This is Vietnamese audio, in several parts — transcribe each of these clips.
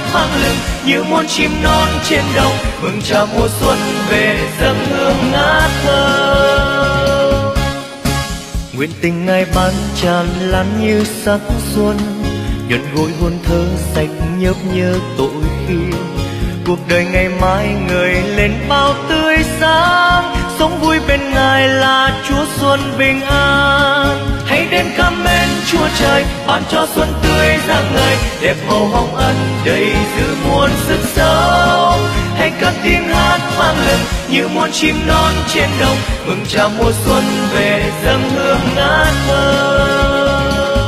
vang lừng như muôn chim non trên đồng, mừng chào mùa xuân về dâng hương ngát thơm. Nguyện tình Ngài ban tràn lan như sắc xuân, nhuận gội hôn thơ sạch nhớp nhớ tội khiên. Cuộc đời ngày mai ngời lên bao tươi sáng, sống vui bên Ngài là Chúa xuân bình an. Hãy đến cảm ơn Chúa trời ban cho xuân tươi rạng ngời, đẹp màu hồng ân đầy giữ muôn sức sống. Hãy cất tiếng hát vang lừng như muôn chim non trên đồng, mừng chào mùa xuân về dâng hương ngát thơm.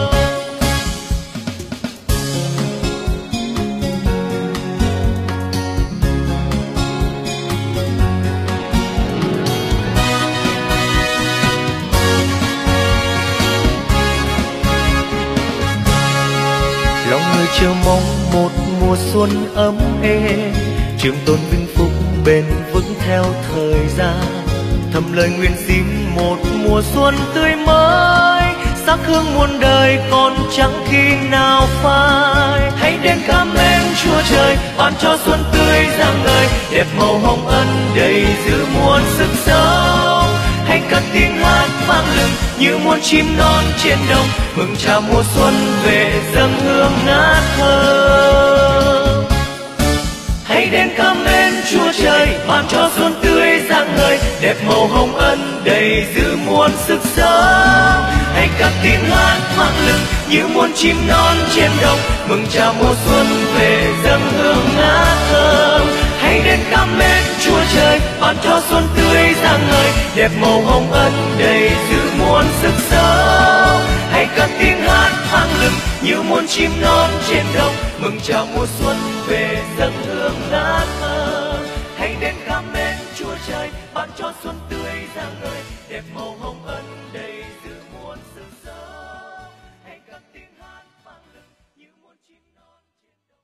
Lòng người chờ mong một mùa xuân ấm êm, trường tồn vinh phúc bền vững theo thời gian. Thầm lời nguyện xin một mùa xuân tươi mới, sắc hương muôn đời còn chẳng khi nào phai. Hãy đến cảm ơn Chúa trời ban cho xuân tươi rạng ngời, đẹp màu hồng ân đầy giữ muôn sức sống. Hãy cất tiếng hát vang lừng như muôn chim non trên đồng, mừng chào mùa xuân về dâng hương ngát thơm. Hãy đến cảm ơn Chúa trời ban cho xuân tươi rạng ngời, đẹp màu hồng ân đầy giữ muôn sức sống. Hãy cất tiếng hát vang lừng như muôn chim non trên đồng, mừng chào mùa xuân về dâng hương ngát thơm. Hãy đến cảm ơn Chúa trời ban cho xuân tươi rạng ngời, đẹp màu hồng ân đầy giữ muôn sức sống. Hãy cất tiếng hát vang lừng như muôn chim non trên đồng, mừng chào mùa xuân về dâng hương ngát thơm. Hãy đến cảm ơn Chúa trời ban cho xuân tươi rạng ngời, đẹp màu hồng ân đầy giữ muôn sức sống. Hãy cất tiếng hát vang lừng như muôn chim non trên đồng.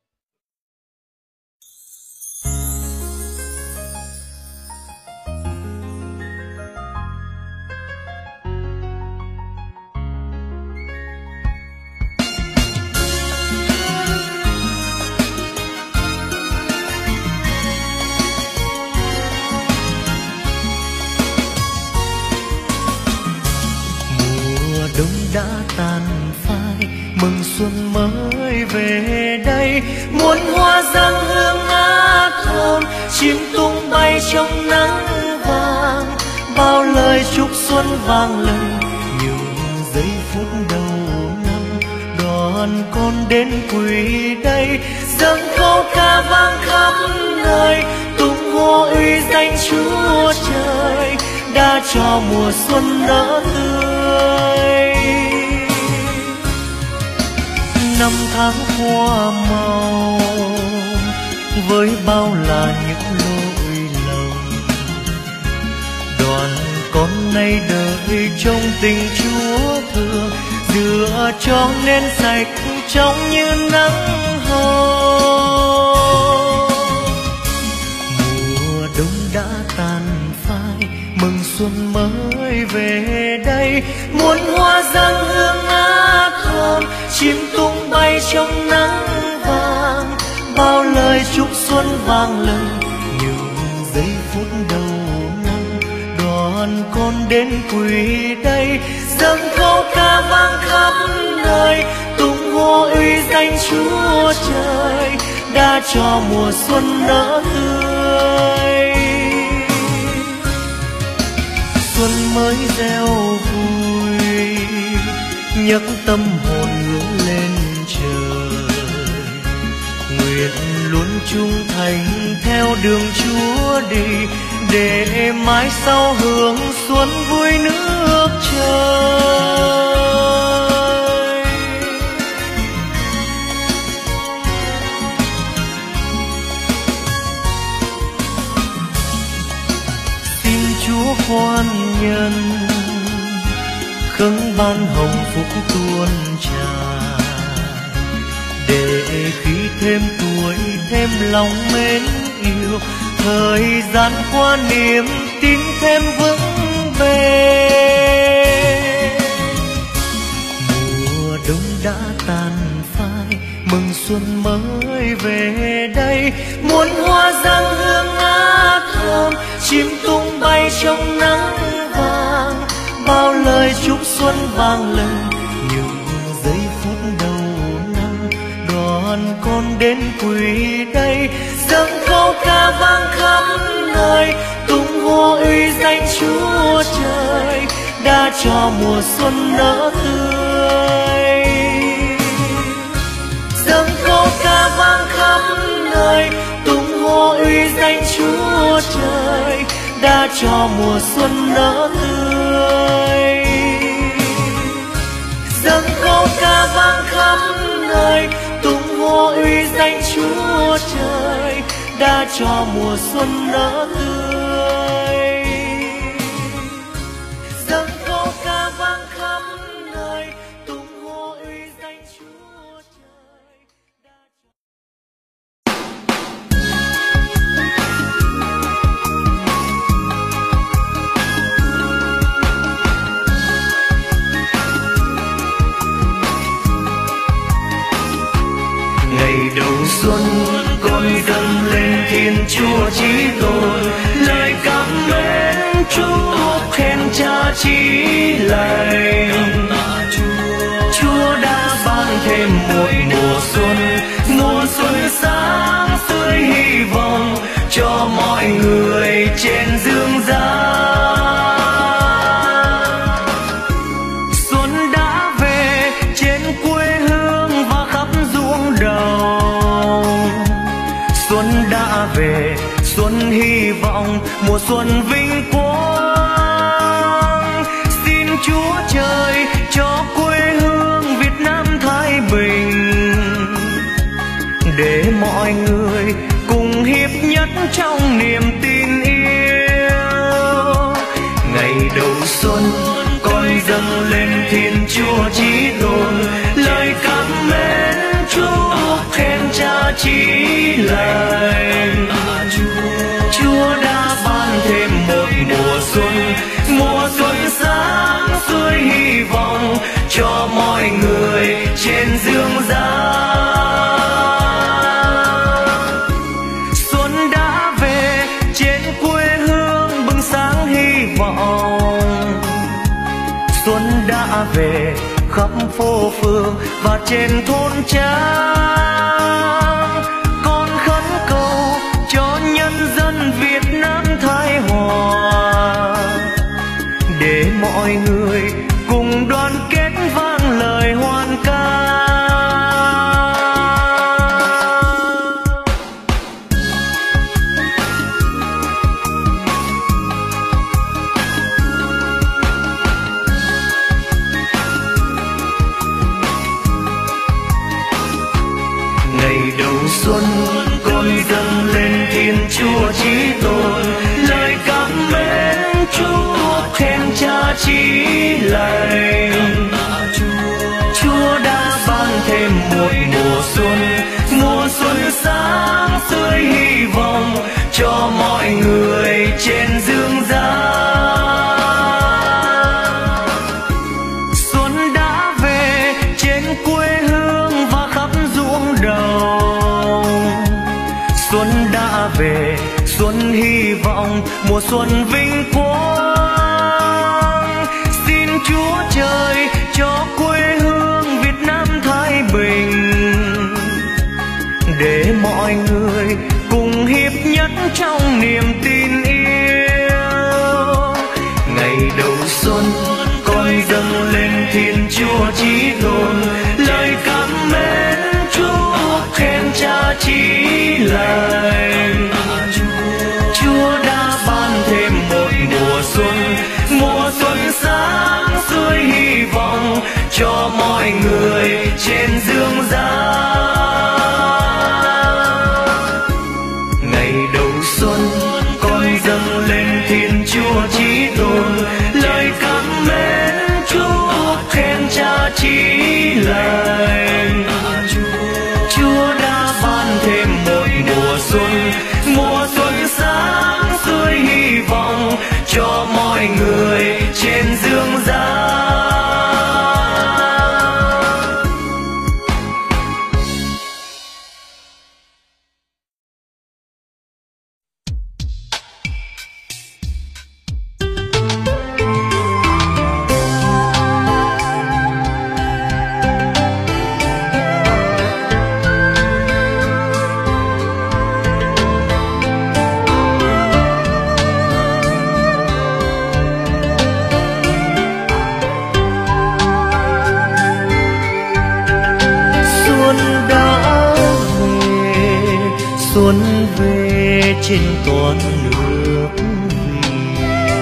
Đông đã tàn phai, mừng xuân mới về đây. Muôn hoa dâng hương ngát thơm, chim tung bay trong nắng vàng. Bao lời chúc xuân vang lừng, những giây phút đầu năm. Đoàn con đến quỳ đây, dâng câu ca vang khắp nơi, tung hô uy danh Chúa trời đã cho mùa xuân nở tươi. Năm tháng hoa màu với bao là những lỗi lầm, đoàn con nay đời trong tình Chúa thương, dựa cho nên sạch trong như nắng hồng. Mùa đông đã tàn phai, mừng xuân mới về đây. Muôn hoa dâng hương ngát thơm, chim tung bay trong nắng vàng. Bao lời chúc xuân vang lừng, những giây phút đầu năm. Đoàn con đến quỳ đây, dâng câu ca vang khắp nơi, tung hô uy danh Chúa trời đã cho mùa xuân nở tươi. Xuân mới gieo vui, nhấc tâm hồn hướng lên trời. Nguyện luôn trung thành theo đường Chúa đi, để mãi sau hưởng xuân vui nước trời. Xin Chúa khoan nhân, khấn ban hồng phúc tuôn tràn, để khi thêm tuổi thêm lòng mến yêu, thời gian qua niềm tin thêm vững bền. Mùa đông đã tàn phai, mừng xuân mới về đây. Muôn hoa giang hương ngát thơm, chim tung bay trong nắng vàng, bao lời chúc xuân vang lên những giây phút đầu năm. Đoàn con đến quỳ đây, dâng câu ca vang khắp nơi, tung hô uy danh Chúa Trời đã cho mùa xuân nở tươi. Dâng câu ca vang khắp nơi, tung hô uy danh Chúa Trời đã cho mùa xuân nở tươi. Dâng câu ca vang khắp nơi, tung hô uy danh Chúa Trời đã cho mùa xuân nở tươi. Dâng câu ca vang khắp nơi, tung hô uy danh Chúa Trời đã cho... Ngày đầu xuân con dâng lên Thiên Chúa Chí Tôn, lời cảm mến chúc khen Cha Chí lành. Chúa đã ban thêm một mùa xuân sáng tươi hy vọng cho mọi người trên dương gian. Xuân đã về trên quê hương và khắp ruộng đồng. Xuân đã về, xuân hy vọng, mùa xuân vinh quang. Xin Chúa Trời cho quê hương Việt Nam thái bình, để mọi người cùng hiệp nhất trong niềm tin yêu. Ngày đầu xuân con dâng lên Thiên Chúa Chí Tôn, lời cảm mến chúc khen Cha Chí lành. Chúa đã ban thêm một mùa xuân sáng tươi hy vọng cho mọi người trên dương gian. Xuân đã về trên quê hương bừng sáng hy vọng. Xuân đã về khắp phố phường và trên thôn trang. Con khấn cầu cho nhân dân Việt Nam thái hòa, để mọi người cùng đoàn kết vang lời hoan ca. Ngày đầu xuân con dâng lên Thiên Chúa Chí Tôn, lời cảm mến chúc khen Cha Chí lành. Chúa đã ban thêm một mùa xuân sáng tươi hy vọng cho mọi người trên dương gian. Xuân đã về trên quê hương và khắp ruộng đồng. Xuân đã về, xuân hy vọng, mùa xuân vinh quang. Xin Chúa Trời cho quê hương Việt Nam thái bình, để mọi người cùng hiệp nhất trong niềm tin yêu. Ngày đầu xuân con dâng lên Thiên Chúa Chí Tôn, lời cảm mến chúc khen Cha Chí lành. Chúa đã ban thêm một mùa xuân sáng tươi hy vọng cho mọi người trên dương gian. Ngày đầu xuân con dâng lên Thiên Chúa Chí Tôn, lời cảm mến chúc khen Cha Chí lành. Chúa đã ban thêm một mùa xuân sáng tươi hy vọng cho mọi người trên dương gian. xuân về trên toàn nước Việt.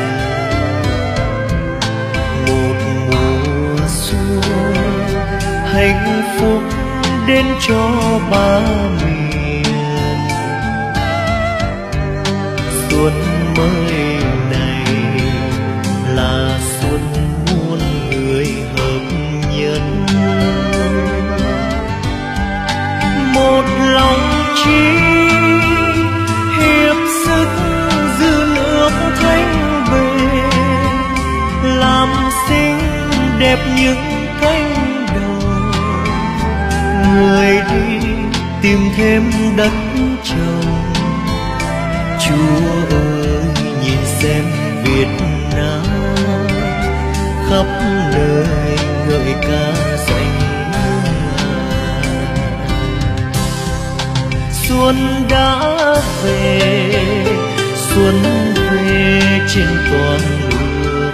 Một mùa xuân hạnh phúc đến cho ba miền. Xuân mới này là xuân muôn người hợp nhân, một lòng chí hiệp sức giữ nước thanh bình, làm xinh đẹp những cánh đồng. Người đi tìm thêm đất trồng, Chúa ơi nhìn xem Việt Nam khắp nơi ngợi ca danh ngài. Xuân đã về, xuân về trên toàn nước.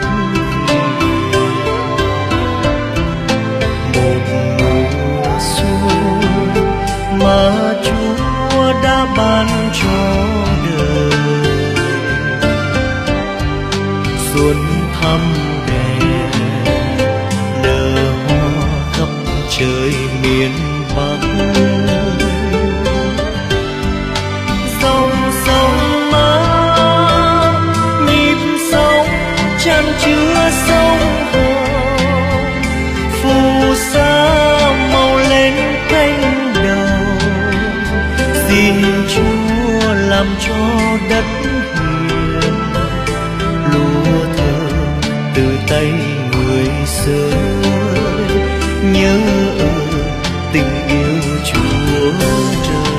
Một mùa xuân mà Chúa đã ban cho đời. Xuân thăm đẹp nở hoa khắp trời miền Bắc. Dòng sông mát nhịp sống chan chứa sông hồng, phù sa màu lên cánh đồng. Xin Chúa làm cho đất hiền, lúa thơm từ tay người rơi, nhớ ơn tình yêu Chúa trời.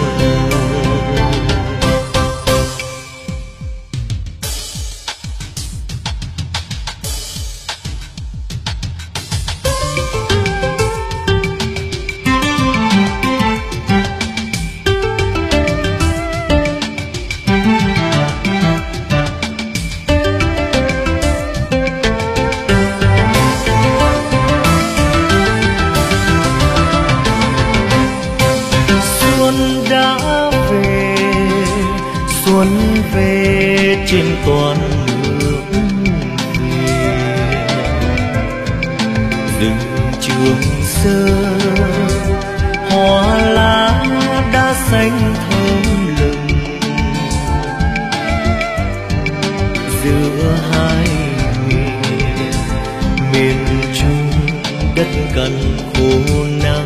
Xuân về trên toàn nước Việt. Rừng Trường Sơn hoa lá đã xanh thơm lừng, giữa hai miền, miền Trung đất cằn khô nắng.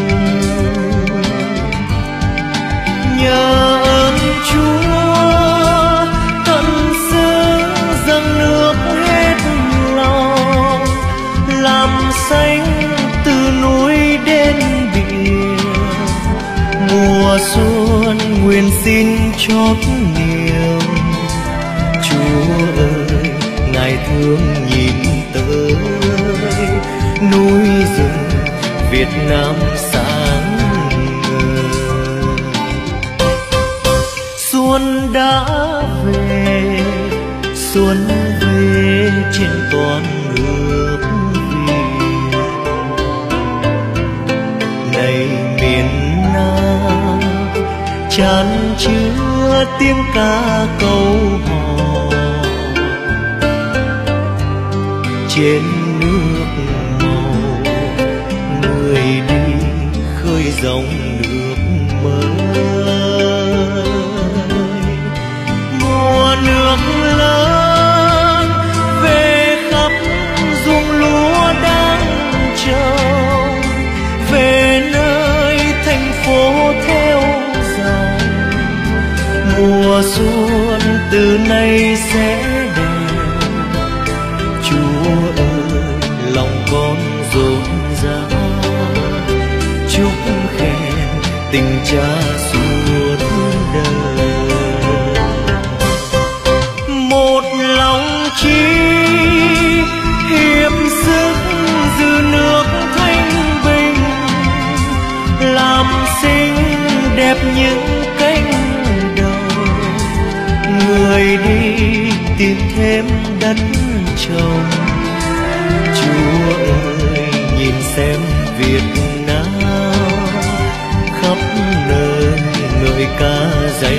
Nhờ ơn Chúa tận xứ dâng nước hết lòng, làm xanh từ núi đến biển. Mùa xuân nguyện xin chót niềm, Chúa ơi ngài thương nhìn tới núi rừng Việt Nam sáng ngời. Xuân đã về, xuân về trên toàn nước Việt. Này miền Nam chan chứa tiếng ca câu hò, trên nước màu người đi khơi dòng nước mới. Mùa nước lớn về khắp ruộng lúa đang trồng, về nơi thành phố theo dòng. Mùa xuân từ nay sẽ đến, Chúa ơi lòng con rộn rã, chúc khen tình cha suốt đời. Một lòng chí hiệp sức giữ nước thanh bình, làm xinh đẹp những cánh đồng. Người đi tìm thêm đất trồng, Chúa ơi nhìn xem Việt Nam khắp nơi ngợi ca danh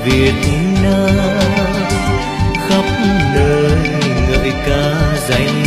Việt Nam, khắp nơi ngợi ca danh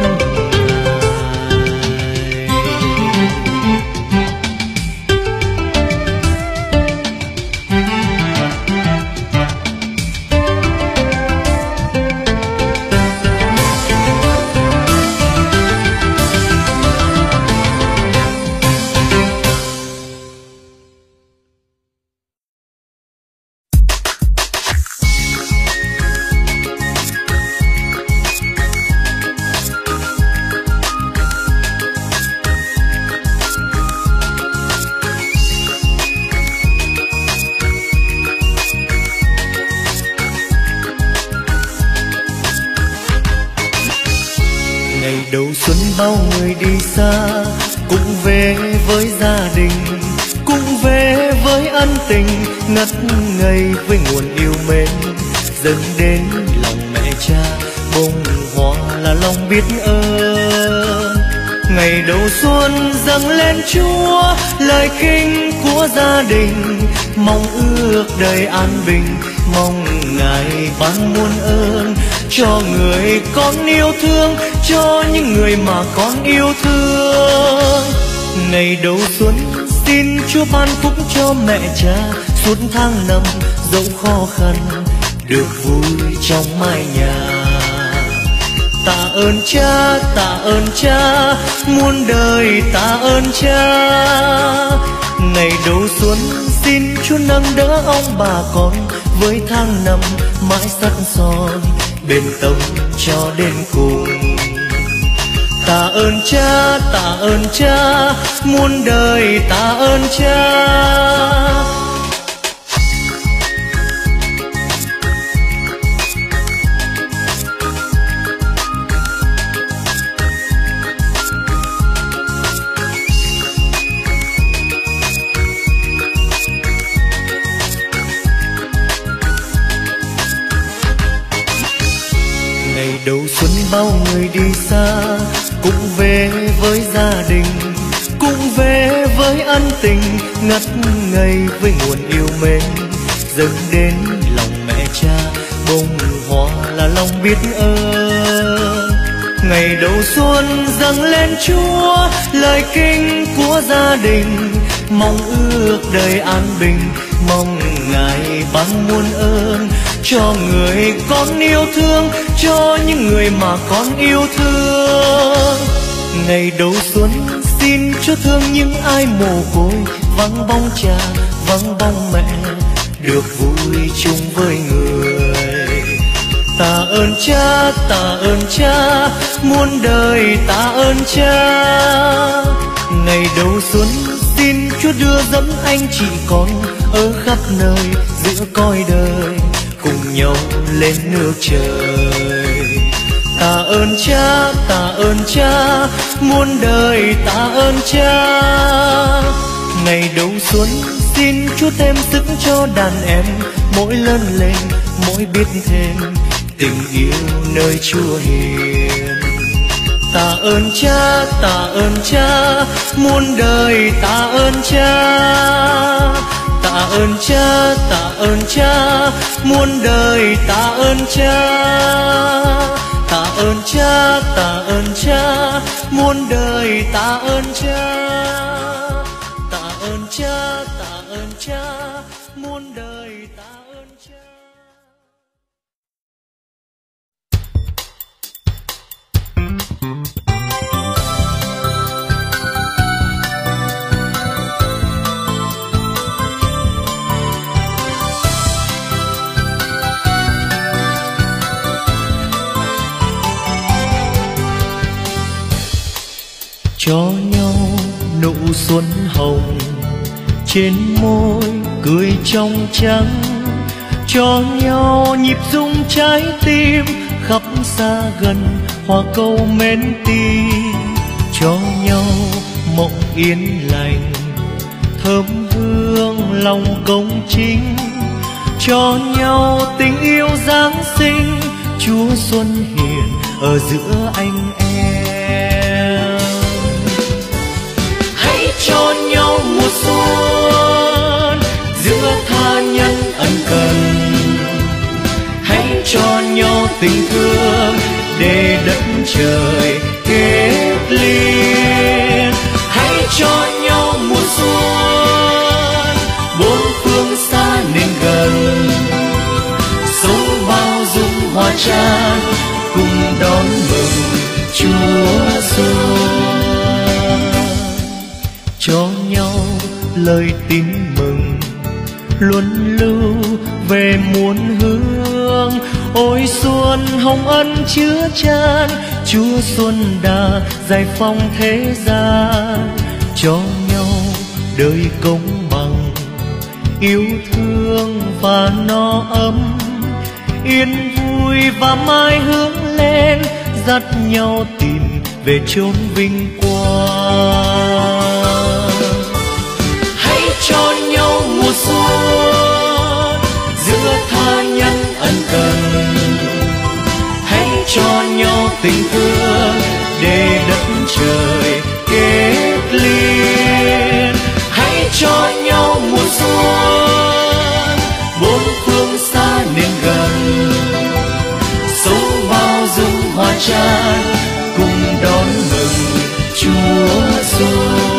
đầu xuân. Bao người đi xa cũng về với gia đình, cũng về với ân tình ngất ngây với nguồn yêu mến dâng đến lòng mẹ cha. Bông hoa là lòng biết ơn, ngày đầu xuân dâng lên Chúa lời kinh của gia đình, mong ước đời an bình, mong Ngài ban muôn ơn cho người con yêu thương, cho những người mà con yêu thương. Ngày đầu xuân xin Chúa ban phúc cho mẹ cha, suốt tháng năm dẫu khó khăn được vui trong mái nhà. Tạ ơn cha, tạ ơn cha, muôn đời tạ ơn cha. Ngày đầu xuân xin Chúa nâng đỡ ông bà con, với tháng năm mãi sắt son bền tông cho đến cùng. Tạ ơn cha, tạ ơn cha, muôn đời tạ ơn cha. Đầu xuân bao người đi xa cũng về với gia đình, cũng về với ân tình ngất ngây với nguồn yêu mến dâng đến lòng mẹ cha. Bông hoa là lòng biết ơn, ngày đầu xuân dâng lên Chúa lời kinh của gia đình, mong ước đời an bình, mong Ngài ban muôn ơn cho người con yêu thương, cho những người mà con yêu thương. Ngày đầu xuân xin Chúa thương những ai mồ côi, vắng bóng cha, vắng bóng mẹ, được vui chung với người. Tạ ơn cha, tạ ơn cha, muôn đời tạ ơn cha. Ngày đầu xuân xin Chúa đưa dẫn anh chị con ở khắp nơi giữa cõi đời, cùng nhau lên nước trời. Tạ ơn cha, tạ ơn cha, muôn đời tạ ơn cha. Ngày đầu xuân xin Chúa thêm sức cho đàn em, mỗi lớn lên mỗi biết thêm tình yêu nơi Chúa hiền. Tạ ơn cha, tạ ơn cha, muôn đời tạ ơn cha. Tạ ơn cha, tạ ơn cha, muôn đời tạ ơn cha. Tạ ơn cha, tạ ơn cha, muôn đời tạ ơn cha. Tạ ơn cha, tạ ơn cha, muôn đời tạ ơn cha. Cho nhau nụ xuân hồng trên môi cười trong trắng, cho nhau nhịp rung trái tim khắp xa gần hoa câu mến tim, cho nhau mộng yên lành thơm hương lòng công chính, cho nhau tình yêu Giáng sinh Chúa Xuân hiền ở giữa anh em. Hãy cho nhau mùa xuân giữa tha nhân ân cần, trời kết liên. Hãy cho nhau mùa xuân, bốn phương xa nên gần, sống bao dung hòa tràn, cùng đón mừng Chúa xuân. Cho nhau lời tin mừng luân lưu về muôn hương. Ôi xuân hồng ân chứa chan, Chúa xuân đã giải phóng thế gian. Cho nhau đời công bằng, yêu thương và no ấm, yên vui và mãi hướng lên, dắt nhau tìm về chốn vinh quang. Hãy cho nhau mùa xuân, giữa tha nhân ân cần. Hãy cho nhau tình thương để đất trời kết liên. Hãy cho nhau mùa xuân, bốn phương xa nên gần, sống bao dung hòa tràn, cùng đón mừng Chúa xuân.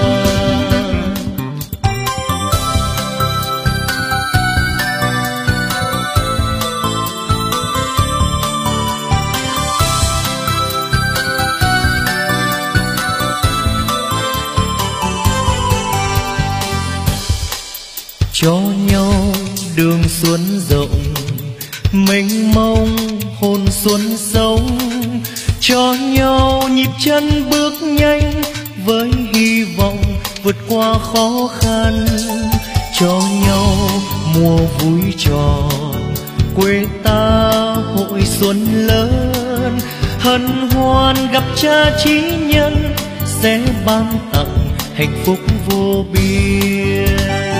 Cho nhau đường xuân rộng, mênh mông hồn xuân sống. Cho nhau nhịp chân bước nhanh, với hy vọng vượt qua khó khăn. Cho nhau mùa vui tròn, quê ta hội xuân lớn. Hân hoan gặp Cha Chí Nhân, sẽ ban tặng hạnh phúc vô biên.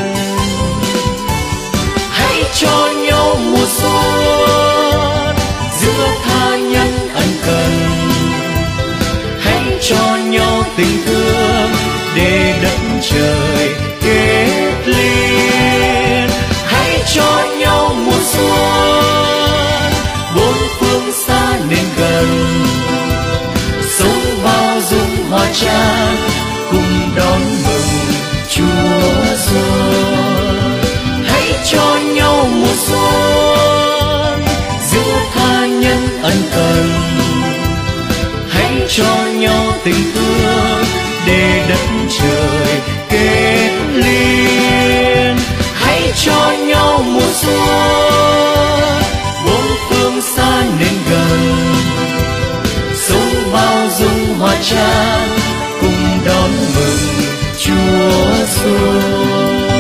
Hãy cho nhau mùa xuân, giữa tha nhân ân cần. Hãy cho nhau tình thương để đất trời kết liên. Hãy cho nhau mùa xuân, bốn phương xa nên gần, sống bao dung hòa tràn, cùng đón mừng Chúa xuân. Hãy cho nhau mùa xuân, giữa tha nhân ân cần. Hãy cho nhau tình thương để đất trời kết liên. Hãy cho nhau mùa xuân, bốn phương xa nên gần, sống bao dung hòa tràn, cùng đón mừng Chúa xuân.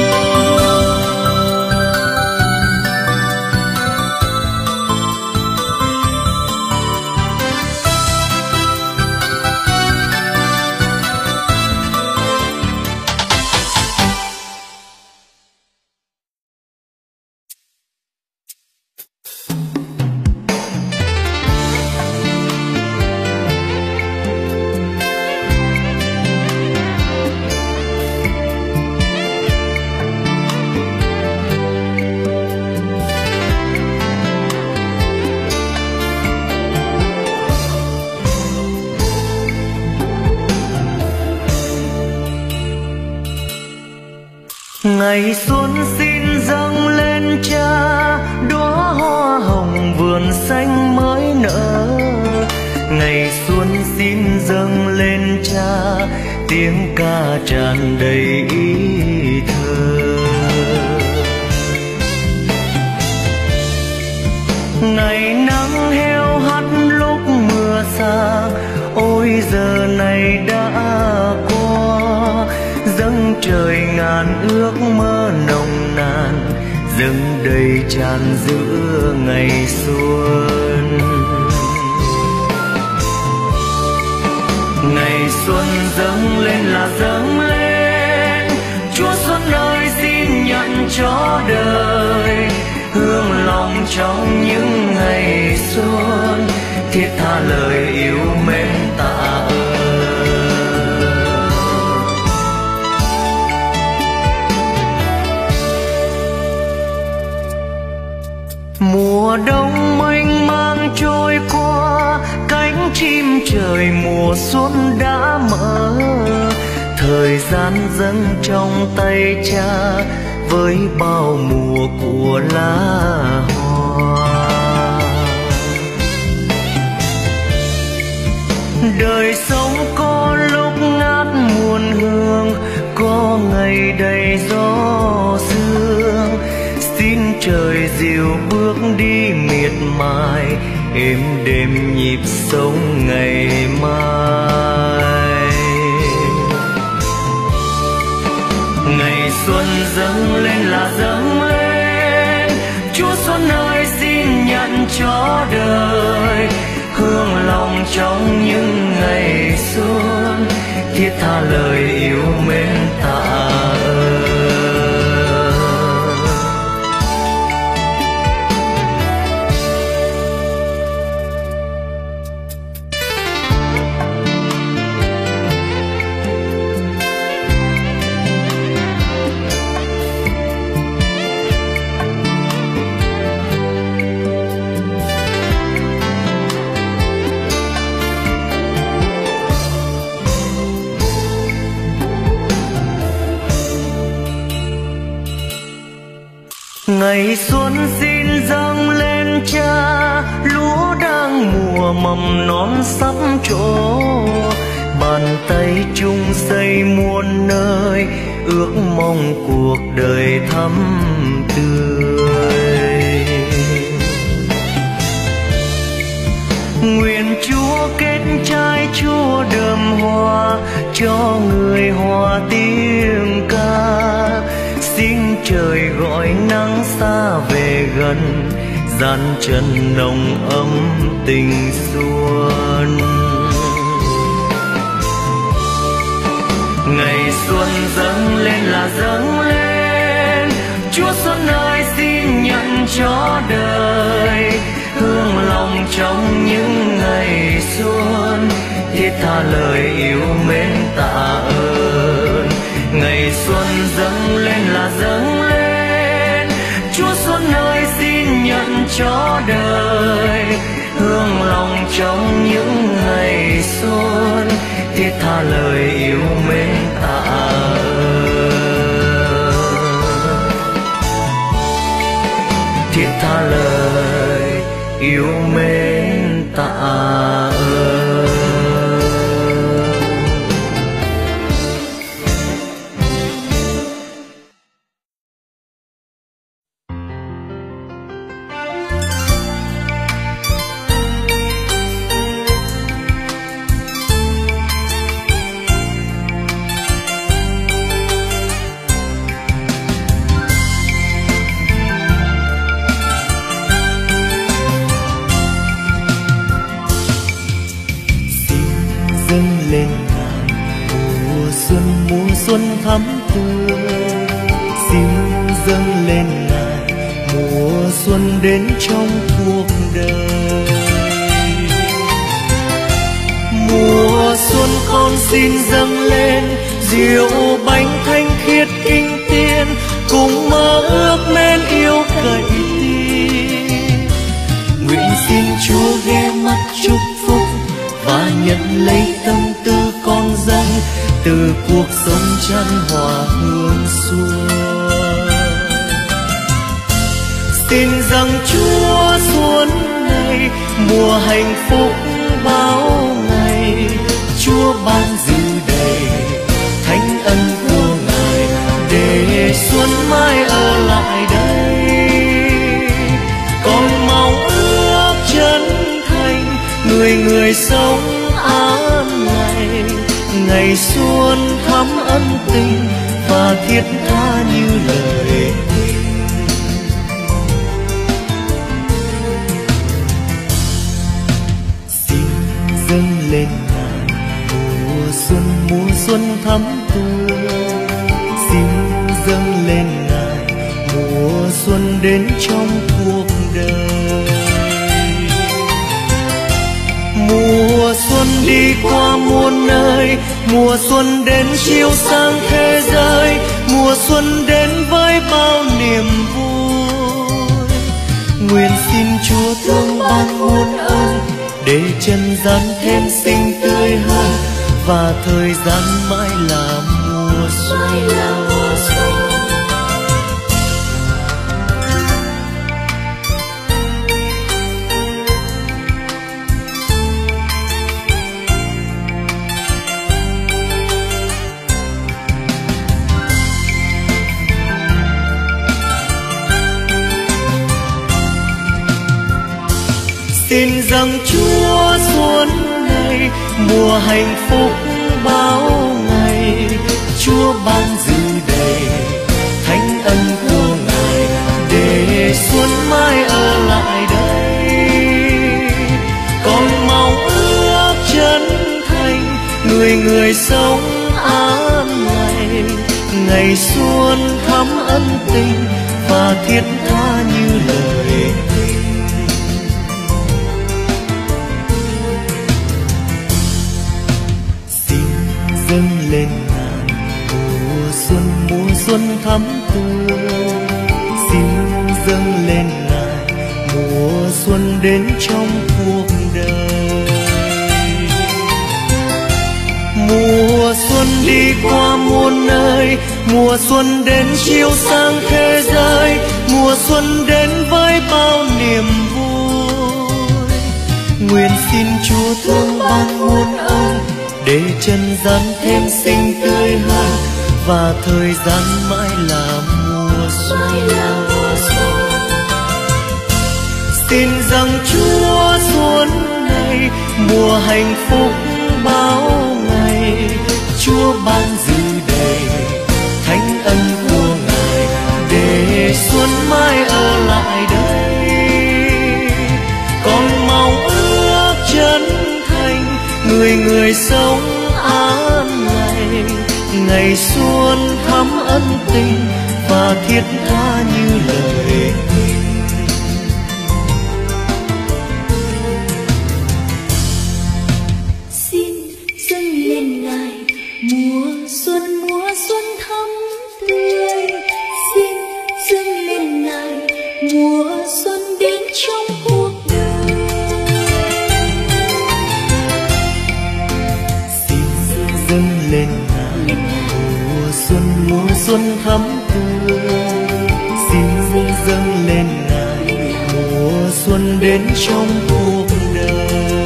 Ngày xuân xin dâng lên Cha, đóa hoa hồng vườn xanh mới nở. Ngày xuân xin dâng lên Cha, tiếng ca tràn đầy ý thơ. Ngày nắng heo hắt lúc mưa xa, ôi giờ này đã qua. Dâng trời ngàn ước mơ nồng nàn, dâng đầy tràn giữa ngày xuân. Ngày xuân dâng lên là dâng lên, Chúa xuân ơi xin nhận cho đời. Hương lòng trong những ngày xuân, thiết tha lời yêu mến tạ ơn. Mùa đông mênh mang trôi qua, cánh chim mùa xuân đã mở, thời gian dâng trong tay cha với bao mùa của lá hoa. Đời sống có lúc ngát muôn hương, có ngày đầy gió sương. Xin trời dịu bước đi miệt mài, êm đềm nhịp sống ngày mai. Ngày xuân dâng lên là dâng lên, Chúa Xuân ơi xin nhận cho đời hương lòng trong những ngày xuân, thiết tha lời yêu mến tạ ơn. Ngày xuân xin dâng lên cha, lúa đang mùa mầm non sắp trổ. Bàn tay chung xây muôn nơi, ước mong cuộc đời thắm tươi. Nguyện Chúa kết trái Chúa đơm hoa, cho người hòa tiếng ca. Xin trời gọi nắng xa về gần, gian chân nồng ấm tình xuân. Ngày xuân dâng lên là dâng lên, Chúa Xuân ơi xin nhận cho đời hương lòng trong những ngày xuân, thiết tha lời yêu mến tạ ơn. Ngày xuân dâng lên là dâng lên, Chúa Xuân ơi xin nhận cho đời hương lòng trong những ngày xuân, thiết tha lời yêu mến tạ ơn. Thiết tha lời yêu mến tạ ơn. Xuân thắm tươi, xin dâng lên Ngài mùa xuân đến trong cuộc đời. Mùa xuân con xin dâng lên rượu bánh thanh khiết kinh tiên, cùng mơ ước mến yêu cậy tin. Nguyện xin Chúa ghé mắt chúc phúc và nhận lấy tâm tư con dân từ cuộc sống chan hòa hương xuân. Xin dâng Chúa xuân này mùa hạnh phúc bao ngày, Chúa ban dư đầy thánh ân của Ngài để xuân mai ở lại đây. Con mong ước chân thành người người sống an lành, ngày xuân thắm ân tình và thiết tha như lời tình. Xin dâng lên Ngài mùa xuân thắm tươi, xin dâng lên Ngài mùa xuân đến trong cuộc đời. Mùa xuân đi qua muôn nơi, mùa xuân đến chiếu sáng thế giới, mùa xuân đến với bao niềm vui. Nguyện xin Chúa thương ban muôn ơn, để trần gian thêm xinh tươi hơn và thời gian mãi là mùa xuân. Xin rằng Chúa xuân này mùa hạnh phúc bao ngày, Chúa ban dư đầy thánh ân của Ngài để xuân mai ở lại đây. Con mong ước chân thành người người sống an lành, ngày xuân thắm ân tình và thiết tha như lời tình. Dâng lên Ngài mùa xuân thắm tươi, xin dâng lên Ngài mùa xuân đến trong cuộc đời. Mùa xuân đi qua muôn nơi, mùa xuân đến chiếu sáng thế giới, mùa xuân đến với bao niềm vui. Nguyện xin Chúa thương ban muôn ơn để trần gian thêm xinh tươi hơn và thời gian mãi là mùa xuân. Xin rằng Chúa xuân này mùa hạnh phúc bao ngày, Chúa ban dư đầy thánh ân của Ngài để xuân mai ở lại đây. Con mong ước chân thành người người sống an lành, ngày xuân thắm ân tình và thiết tha như lời tình. Xin dâng lên Ngài mùa xuân thắm tươi, xin dâng lên Ngài mùa xuân đến trong cuộc đời. Dâng lên Ngài mùa xuân thắm tươi, xin dâng lên Ngài mùa xuân đến trong cuộc đời.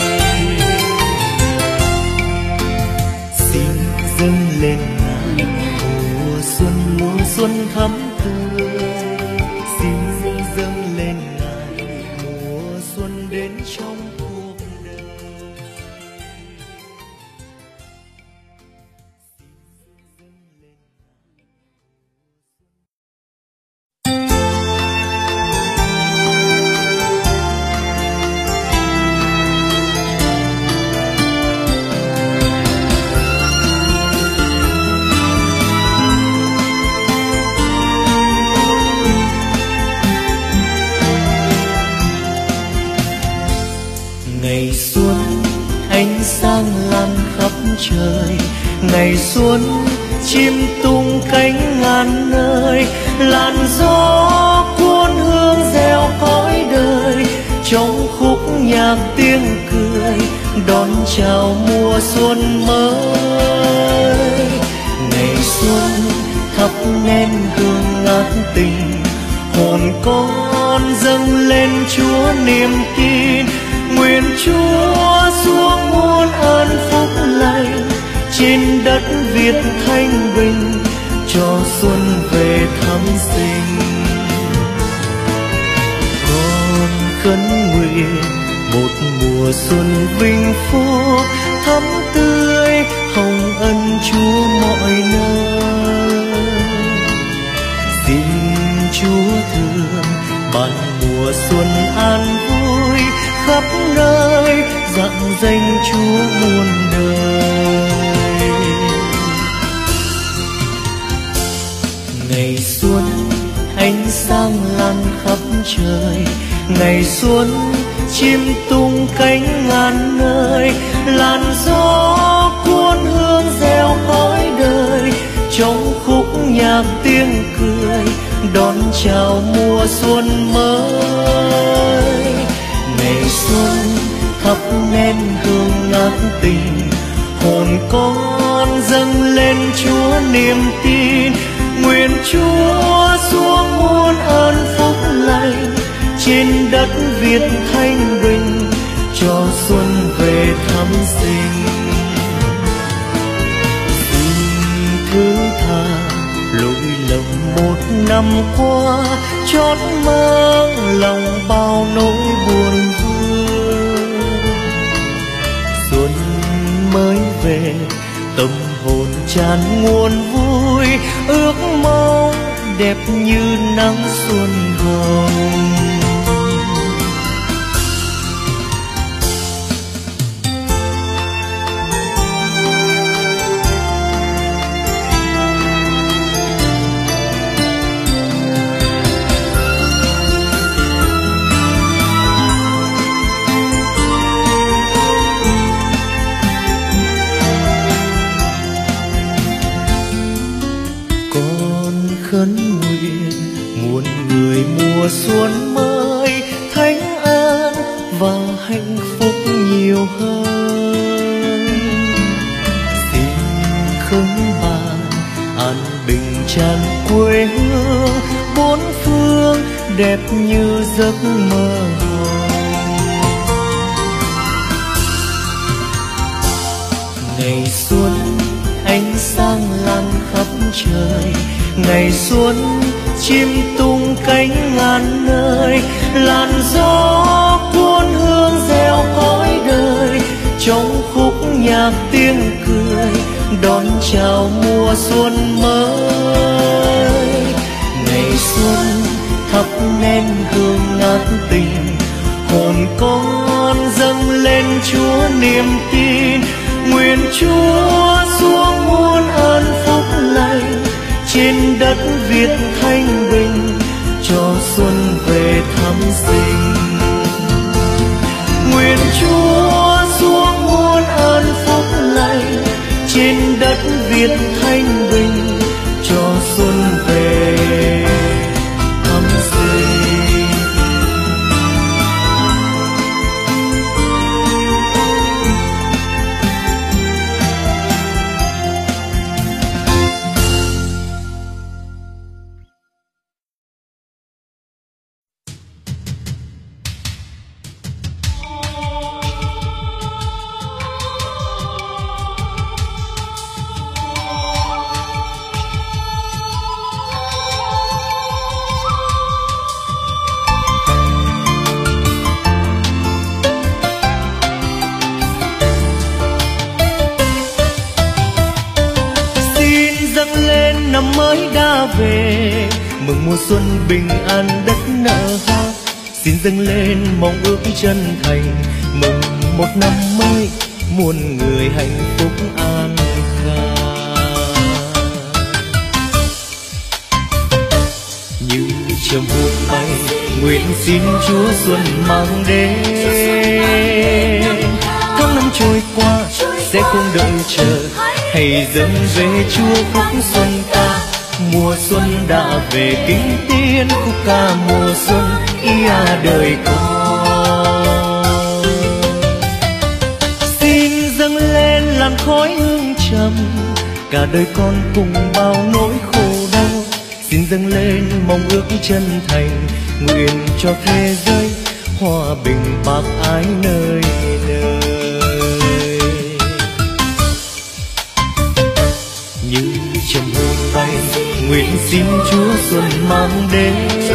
Xin dâng lên Ngài mùa xuân thắm tươi, xin dâng lên Ngài mùa xuân đến trong cuộc đời. Ngày xuân ánh sáng lan khắp trời, ngày xuân chim tung cánh ngàn nơi, làn gió cuốn hương reo cõi đời, trong khúc nhạc tiếng cười đón chào mùa xuân mới. Ngày xuân thắp nén hương ngát tình, hồn con dâng lên Chúa niềm tin. Nguyện Chúa xuống muôn ơn phúc lành, trên đất Việt thanh bình cho xuân về thắm sinh. Con khấn nguyện một mùa xuân vinh phúc thắm tươi, hồng ân Chúa mọi nơi. Xin Chúa thương ban mùa xuân an vui khắp nơi, dặn danh Chúa muôn đời. Ngày xuân ánh sáng lan khắp trời, ngày xuân chim tung cánh ngàn nơi, làn gió cuốn hương reo cõi đời, trong khúc nhạc tiếng cười đón chào mùa xuân mới. Ngày xuân thắp nén hương ngát tình. Hồn con dâng lên Chúa niềm tin, nguyện Chúa xuống muôn ơn phúc lành trên đất Việt thanh bình, cho xuân về thăm sinh. Xin thứ tha lỗi lầm một năm qua, chót mang lòng bao nỗi buồn vương. Xuân mới về tâm hồn tràn nguồn vui, ước mong đẹp như nắng xuân hồng. Khấn nguyện muôn người mùa xuân mới thánh an và hạnh phúc nhiều hơn. Xin khấn bàn an bình tràn quê hương, bốn phương đẹp như giấc mơ hồng. Ngày xuân ánh sáng lan khắp trời, ngày xuân chim tung cánh ngàn nơi, làn gió cuốn hương reo cõi đời, trong khúc nhạc tiếng cười đón chào mùa xuân mới. Ngày xuân thắp nén hương ngát tình, hồn con dâng lên Chúa niềm tin, nguyện Chúa xuống muôn ơn phúc lành trên đất Việt thanh bình, cho xuân về thăm sinh. Nguyện Chúa xuống muôn ơn phúc lành trên đất Việt thanh bình, cho xuân về thăm sinh. Năm mới đã về, mừng mùa xuân bình an đất nở hoa. Xin dâng lên mong ước chân thành, mừng một năm mới muôn người hạnh phúc an khang. Như chiều buông bay, nguyện xin Chúa xuân mang đến. Tháng năm trôi qua sẽ không đợi chờ, hãy dâng về Chúa khúc xuân ca. Mùa xuân đã về kính tiên, khúc ca mùa xuân ia đời con. Xin dâng lên làn khói hương trầm, cả đời con cùng bao nỗi khổ đau. Xin dâng lên mong ước chân thành, nguyện cho thế giới hòa bình bác ái nơi nơi. Như chiều buông bay, nguyện xin Chúa xuân mang đến.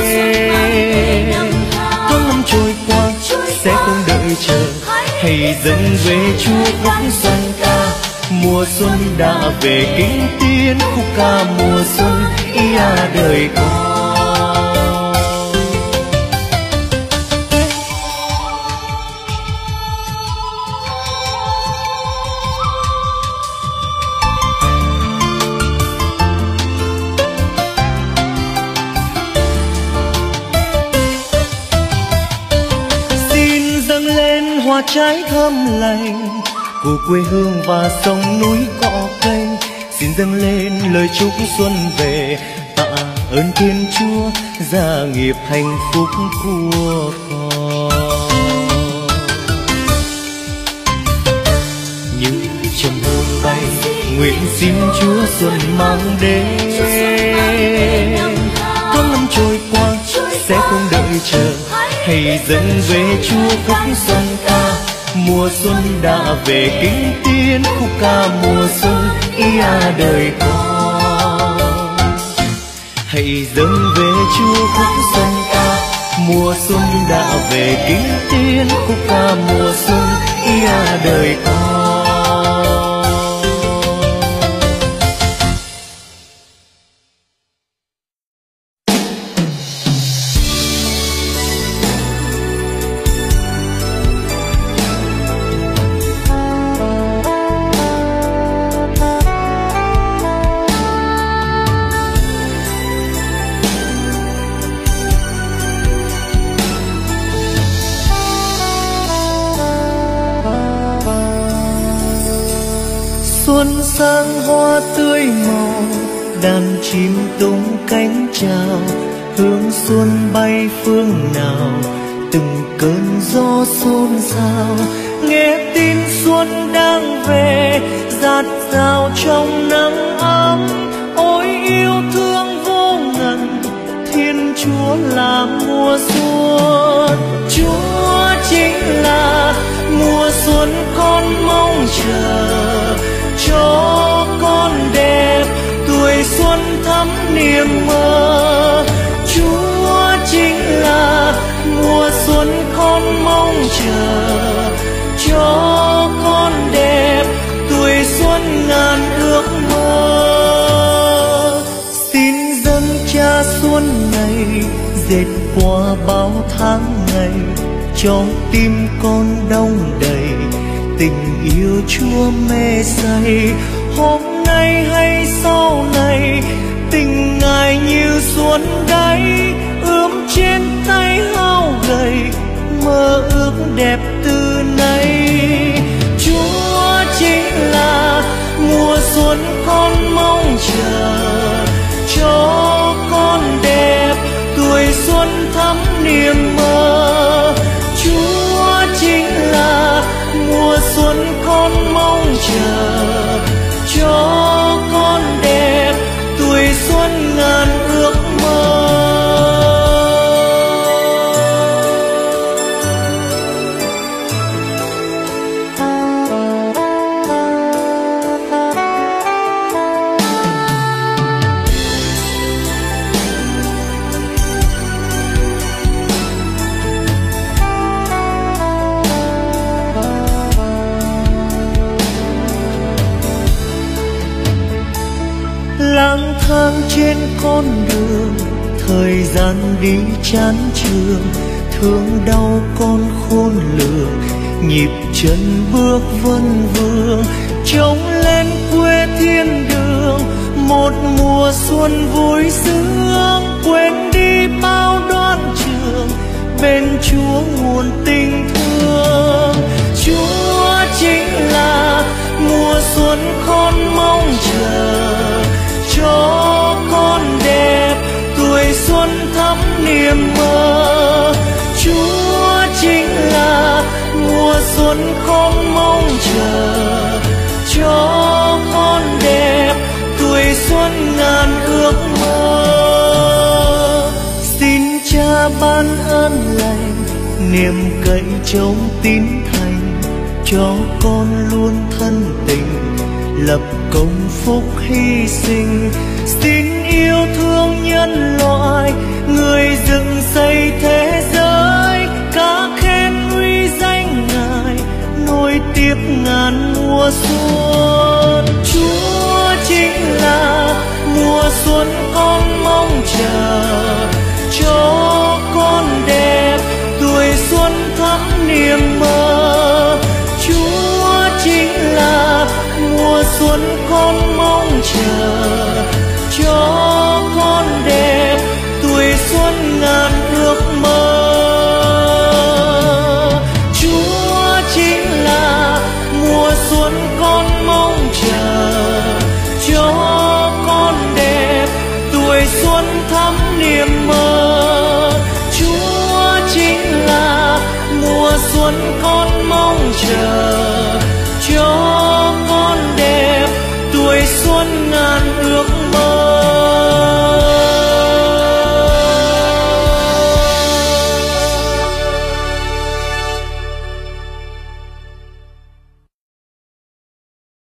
Tháng năm trôi qua sẽ không đợi chờ, hãy dâng về Chúa khúc xuân ca. Mùa xuân đã về kính tiên, khúc ca mùa xuân ia đời con. Hoa trái thơm lành của quê hương và sông núi cỏ cây, xin dâng lên lời chúc xuân về. Tạ ơn Thiên Chúa gia nghiệp hạnh phúc của con. nguyện xin Chúa xuân mang đến. Tháng năm trôi qua sẽ không đợi chờ, hãy dâng về Chúa khúc xuân ca. Mùa xuân đã về kính tiên, khúc ca mùa xuân ia đời con. Hãy dâng về Chúa khúc xuân ca. Mùa xuân đã về kính tiên, khúc ca mùa xuân ia đời con. Xuân sang hoa tươi màu, đàn chim tung cánh chào, hương xuân bay phương nào, từng cơn gió xôn xao. Nghe tin xuân đang về, dạt dào trong nắng ấm. Ôi yêu thương vô ngần, Thiên Chúa là mùa xuân. Chúa chính là mùa xuân con mong chờ, cho con đẹp tuổi xuân thắm niềm mơ. Chúa chính là mùa xuân con mong chờ, cho con đẹp tuổi xuân ngàn ước mơ. Xin dâng cha xuân này, dệt qua bao tháng ngày, cho tim con đong đầy tình yêu Chúa mê say. Hôm nay hay sau này, tình Ngài như xuân đáy, ướm trên tay hao gầy, mơ ước đẹp từ nay. Chúa chính là mùa xuân con mong chờ, cho con đẹp tuổi xuân thắm niềm mơ. Chúa chính là mùa xuân con mong chờ, cho con đẹp tuổi xuân ngàn ước mơ. Lang thang trên con đường, thời gian đi chán chường, thương đau con khôn lường, nhịp chân bước vân vương. Trông lên quê thiên đường, một mùa xuân vui sướng, quên đi bao đoan trường, bên Chúa nguồn tình thương. Chúa chính là mùa xuân con mong chờ, cho con đẹp tuổi xuân thắm niềm mơ. Chúa chính là mùa xuân con mong chờ, cho con đẹp tuổi xuân ngàn ước mơ. Xin Cha ban ơn lành, niềm cậy trông tín thành, cho con luôn thân tình, lập công phúc hy sinh. Xin yêu thương nhân loại, người dựng xây thế giới, ca khen uy danh Ngài, nối tiếp ngàn mùa xuân. Chúa chính là mùa xuân con mong chờ, cho con đẹp tuổi xuân thắm niềm mơ. Chúa chính là mùa xuân con mong chờ,